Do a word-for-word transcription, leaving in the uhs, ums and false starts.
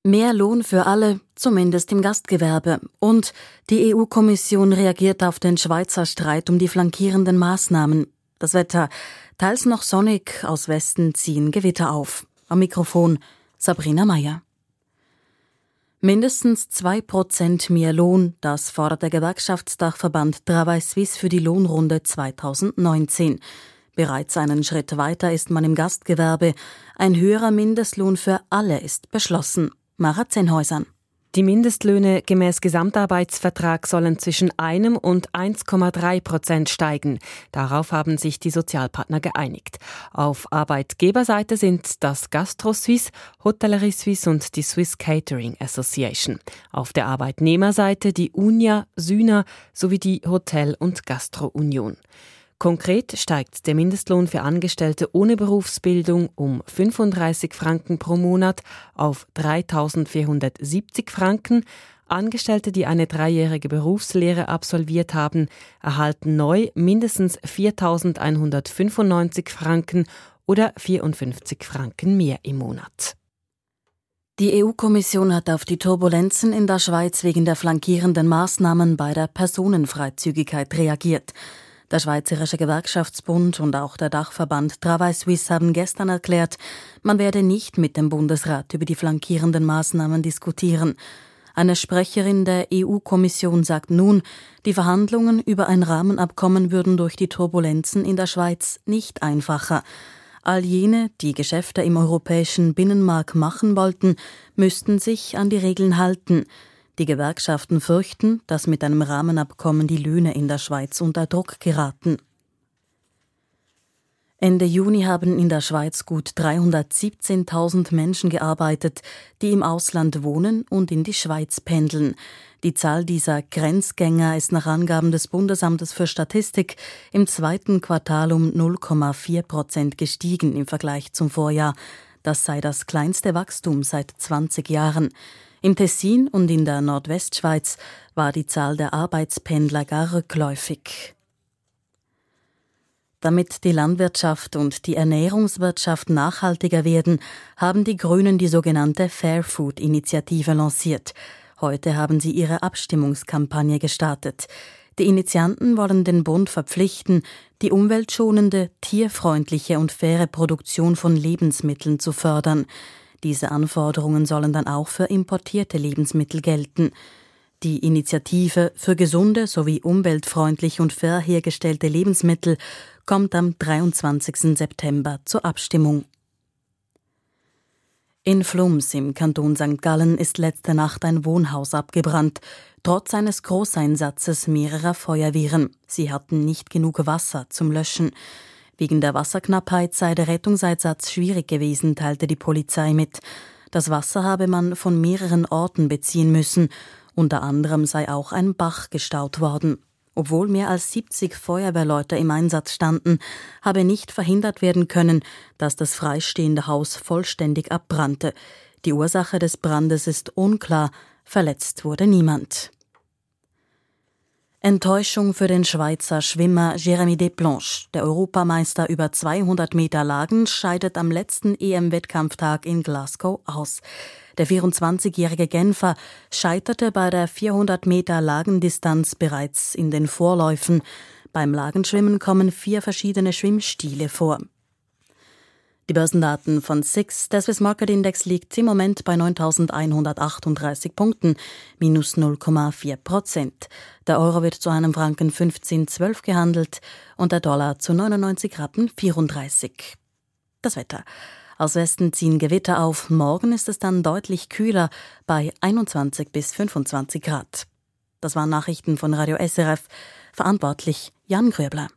Mehr Lohn für alle, zumindest im Gastgewerbe. Und die E U-Kommission reagiert auf den Schweizer Streit um die flankierenden Maßnahmen. Das Wetter, teils noch sonnig, aus Westen ziehen Gewitter auf. Am Mikrofon Sabrina Meyer. Mindestens zwei Prozent mehr Lohn, das fordert der Gewerkschaftsdachverband Travail Suisse für die Lohnrunde zweitausendneunzehn. Bereits einen Schritt weiter ist man im Gastgewerbe. Ein höherer Mindestlohn für alle ist beschlossen. Mara Zenhäusern. Die Mindestlöhne gemäß Gesamtarbeitsvertrag sollen zwischen einem und eins Komma drei Prozent steigen. Darauf haben sich die Sozialpartner geeinigt. Auf Arbeitgeberseite sind das Gastro Suisse, Hotellerie Suisse und die Swiss Catering Association. Auf der Arbeitnehmerseite die Unia, Syna sowie die Hotel- und Gastro-Union. Konkret steigt der Mindestlohn für Angestellte ohne Berufsbildung um fünfunddreißig Franken pro Monat auf dreitausendvierhundertsiebzig Franken. Angestellte, die eine dreijährige Berufslehre absolviert haben, erhalten neu mindestens viertausendeinhundertfünfundneunzig Franken oder vierundfünfzig Franken mehr im Monat. Die E U-Kommission hat auf die Turbulenzen in der Schweiz wegen der flankierenden Maßnahmen bei der Personenfreizügigkeit reagiert. Der Schweizerische Gewerkschaftsbund und auch der Dachverband Travail Suisse haben gestern erklärt, man werde nicht mit dem Bundesrat über die flankierenden Maßnahmen diskutieren. Eine Sprecherin der E U-Kommission sagt nun, die Verhandlungen über ein Rahmenabkommen würden durch die Turbulenzen in der Schweiz nicht einfacher. All jene, die Geschäfte im europäischen Binnenmarkt machen wollten, müssten sich an die Regeln halten. Die Gewerkschaften fürchten, dass mit einem Rahmenabkommen die Löhne in der Schweiz unter Druck geraten. Ende Juni haben in der Schweiz gut dreihundertsiebzehntausend Menschen gearbeitet, die im Ausland wohnen und in die Schweiz pendeln. Die Zahl dieser Grenzgänger ist nach Angaben des Bundesamtes für Statistik im zweiten Quartal um null Komma vier Prozent gestiegen im Vergleich zum Vorjahr. Das sei das kleinste Wachstum seit zwanzig Jahren. Im Tessin und in der Nordwestschweiz war die Zahl der Arbeitspendler gar rückläufig. Damit die Landwirtschaft und die Ernährungswirtschaft nachhaltiger werden, haben die Grünen die sogenannte Fair Food Initiative lanciert. Heute haben sie ihre Abstimmungskampagne gestartet. Die Initianten wollen den Bund verpflichten, die umweltschonende, tierfreundliche und faire Produktion von Lebensmitteln zu fördern. Diese Anforderungen sollen dann auch für importierte Lebensmittel gelten. Die Initiative für gesunde sowie umweltfreundlich und fair hergestellte Lebensmittel kommt am dreiundzwanzigsten September zur Abstimmung. In Flums im Kanton Sankt Gallen ist letzte Nacht ein Wohnhaus abgebrannt, trotz eines Großeinsatzes mehrerer Feuerwehren. Sie hatten nicht genug Wasser zum Löschen. Wegen der Wasserknappheit sei der Rettungseinsatz schwierig gewesen, teilte die Polizei mit. Das Wasser habe man von mehreren Orten beziehen müssen. Unter anderem sei auch ein Bach gestaut worden. Obwohl mehr als siebzig Feuerwehrleute im Einsatz standen, habe nicht verhindert werden können, dass das freistehende Haus vollständig abbrannte. Die Ursache des Brandes ist unklar, verletzt wurde niemand. Enttäuschung für den Schweizer Schwimmer Jérémy Desplanches. Der Europameister über zweihundert Meter Lagen scheidet am letzten E M-Wettkampftag in Glasgow aus. Der vierundzwanzigjährige Genfer scheiterte bei der vierhundert Meter Lagendistanz bereits in den Vorläufen. Beim Lagenschwimmen kommen vier verschiedene Schwimmstile vor. Die Börsendaten von S I X, der Swiss Market Index, liegt im Moment bei neuntausendeinhundertachtunddreißig Punkten, minus null Komma vier Prozent. Der Euro wird zu einem Franken fünfzehn Komma zwölf gehandelt und der Dollar zu neunundneunzig Rappen vierunddreißig. Das Wetter. Aus Westen ziehen Gewitter auf, morgen ist es dann deutlich kühler bei einundzwanzig bis fünfundzwanzig Grad. Das waren Nachrichten von Radio S R F, verantwortlich Jan Gröbler.